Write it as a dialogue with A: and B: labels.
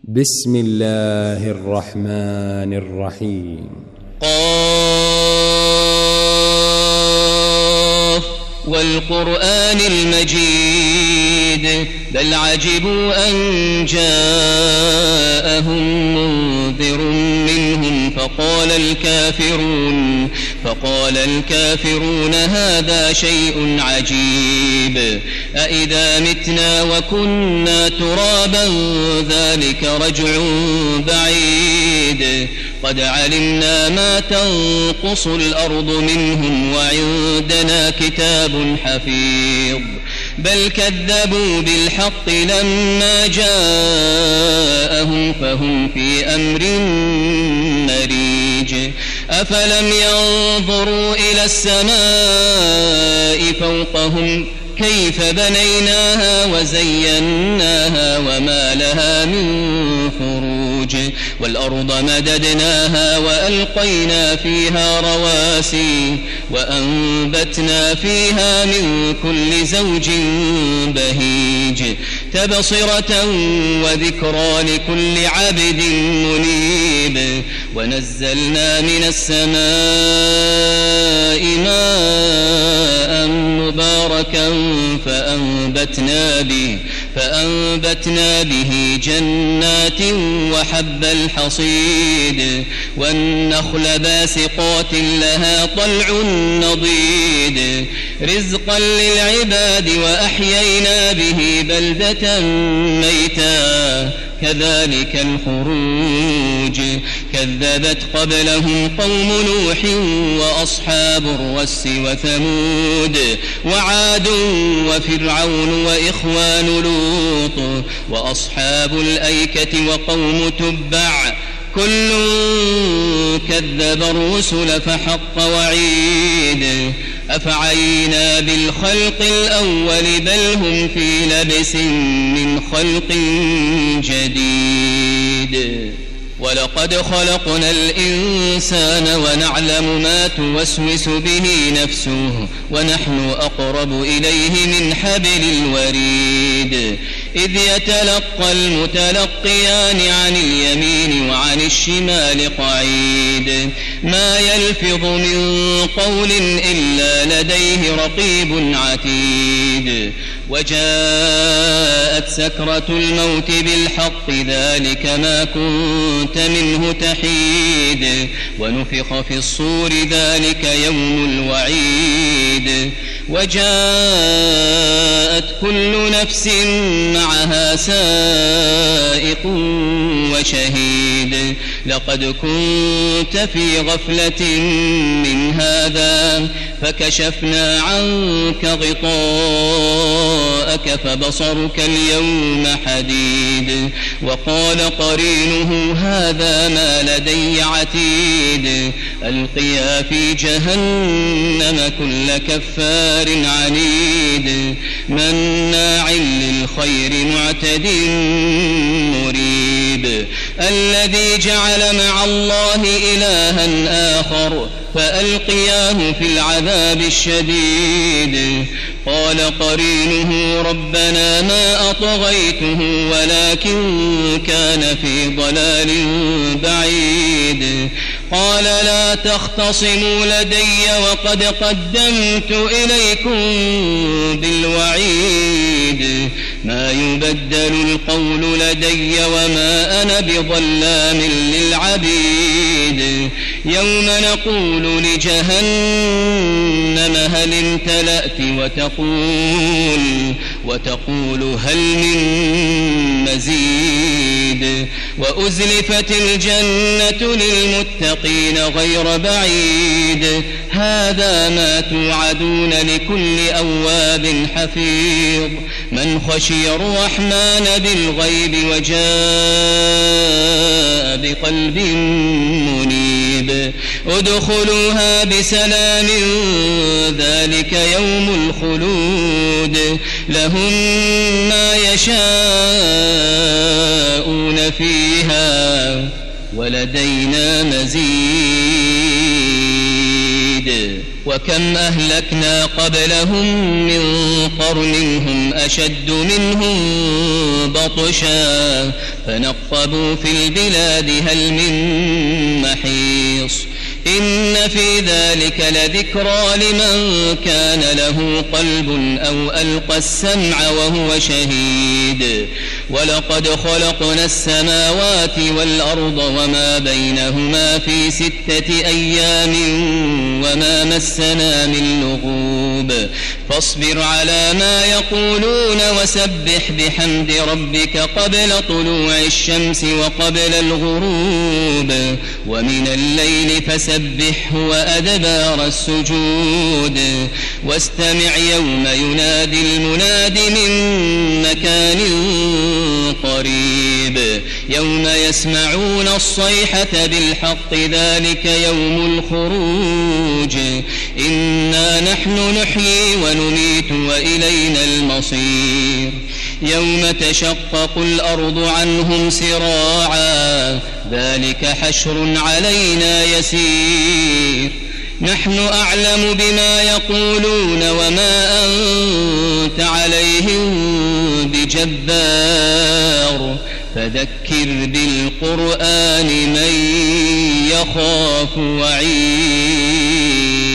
A: بسم الله الرحمن الرحيم.
B: قاف والقرآن المجيد بل عجبوا أن جاءهم منذر منهم فقال الكافرون هذا شيء عجيب أإذا متنا وكنا ترابا ذلك رجع بعيد قد علمنا ما تنقص الأرض منهم وعندنا كتاب حفيظ بل كذبوا بالحق لما جاءهم فهم في أمر مريج أفلم ينظروا إلى السماء فوقهم كيف بنيناها وزيناها وما لها من فروج والأرض مددناها وألقينا فيها رواسي وأنبتنا فيها من كل زوج بهيج تبصرة وذكرى لكل عبد منيب ونزلنا من السماء ماء مباركا فأنبتنا به جنات وحب الحصيد والنخل باسقات لها طلع نضيد رزقا للعباد وأحيينا به بلدة ميتا كذلك الخروج كذبت قبلهم قوم نوح وأصحاب الرس وثمود وعاد وفرعون وإخوان لوط وأصحاب الأيكة وقوم تبع كل كذب الرسل فحق وعيد أفعينا بالخلق الأول بل هم في لبس من خلق جديد ولقد خلقنا الإنسان ونعلم ما توسوس به نفسه ونحن أقرب إليه من حبل الوريد إذ يتلقى المتلقيان عن اليمين وعن الشمال قعيد ما يلفظ من قول إلا لديه رقيب عتيد وجاءت سكرة الموت بالحق ذلك ما كنت منه تحيد ونفخ في الصور ذلك يوم الوعيد وجاءت كل نفس معها سائق وشهيد لقد كنت في غفلة من هذا فكشفنا عنك غطاءك فبصرك اليوم حديد وقال قرينه هذا ما لدي عتيد ألقيا في جهنم كل كفار عنيد مناع للخير معتد مريب الذي جعل مع الله إلها آخر فألقياه في العذاب الشديد قال قرينه ربنا ما أطغيته ولكن كان في ضلال بعيد قال لا تختصموا لدي وقد قدمت إليكم بالوعيد ما يبدل القول لدي وما أنا بظلام للعبيد يوم نقول لجهنم هل امتلأت وتقول هل من مزيد وأزلفت الجنة للمتقين غير بعيد هذا ما توعدون لكل أواب حفيظ من خشي الرحمن بالغيب وجاء بقلب منيب ادخلوها بسلام ذلك يوم الخلود لهم ما يشاءون فيها ولدينا مزيد وكم أهلكنا قبلهم من قرن هم أشد منهم بطشا فنقبوا في البلاد هل من محيص إن في ذلك لذكرى لمن كان له قلب أو ألقى السمع وهو شهيد ولقد خلقنا السماوات والأرض وما بينهما في 6 أيام وما مسنا من لغوب فاصبر على ما يقولون وسبح بحمد ربك قبل طلوع الشمس وقبل الغروب ومن الليل فسبحه وأدبار السجود واستمع يوم ينادي المناد من مكان قريب يوم يسمعون الصيحة بالحق ذلك يوم الخروج إنا نحن نحيي ونميت وإلينا المصير يوم تشقق الأرض عنهم سراعا ذلك حشر علينا يسير نحن أعلم بما يقولون وما أنت عليهم بجبار فذكر بالقرآن من يخاف وعيد